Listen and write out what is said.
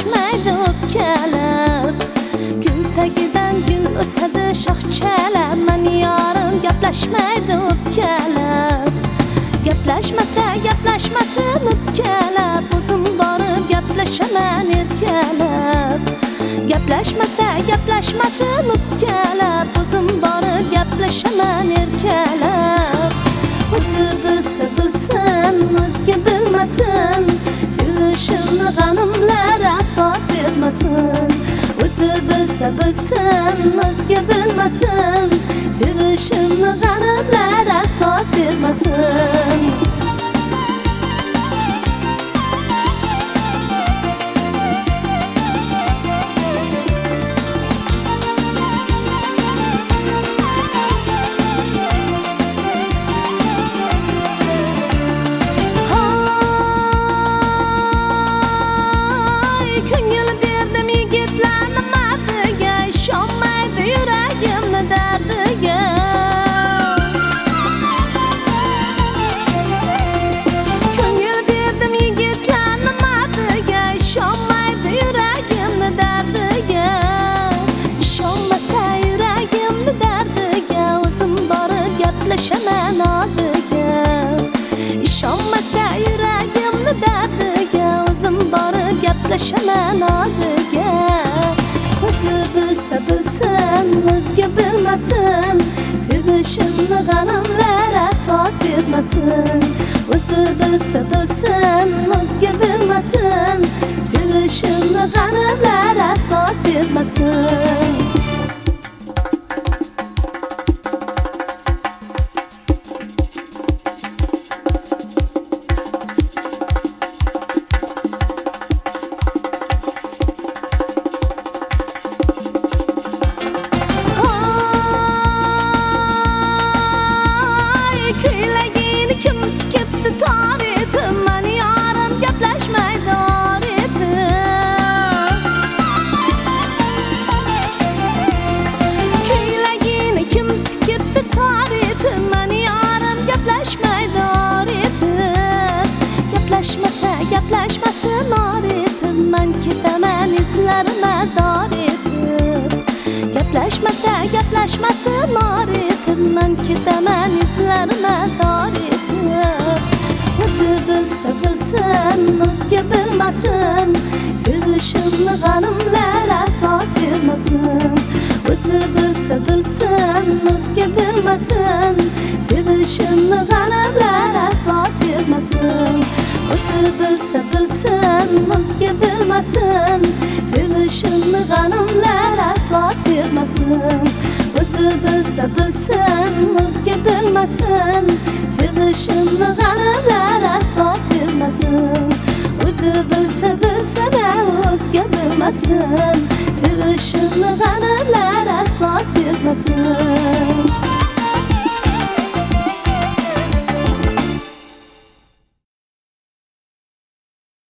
gaplashmaydi o'pkalab. Gul tagidan gul o'sadi shoxchalab, mani yorim gaplashmaydi o'pkalab. Gaplashmasin o'pkalab, o'zim borib gaplashaman erkalab. Gaplashmasin o'pkalab, o'zim borib gaplashaman erkalab. O'zi bilsa bilsin, o'zga bilmasin, sevishimni g'animlar aslo sezmasin. O'zi bilsa bilsin, o'zga bilmasin, sevishimni g'animlar aslo sezmasin. Gaplashman oldiga, ishonmasa yuragimni dardiga, o'zim borib gaplashaman oldiga. O'zi bilsa bilsin, o'zga bilmasin, sevishimni g'animlar aslo sezmasin. O'zi bilsa bilsin, o'zga bilmasin, sevishimni g'animlar aslo sezmasin. Gaplashmasin oritim, men ketaman izlarima zor etib. Gaplashmasin oritim, men ketaman izlarima zor etib. O'zi bilsa bilsin, o'zga bilmasin, sevishimni g'animlar aslo sezmasin. O'zi bilsa bilsin, o'zga bilmasin, sevishimni g'animlar aslo sezmasin. O'zi bilsa bilsin, o'zga bilmasin, sevishimni g'animlar aslo sezmasin. O'zi bilsa bilsin, o'zga bilmasin, sevishimni g'animlar aslo sezmasin. O'zi bilsa bilsin, o'zga bilmasin, sevishimni g'animlar aslo sezmasin.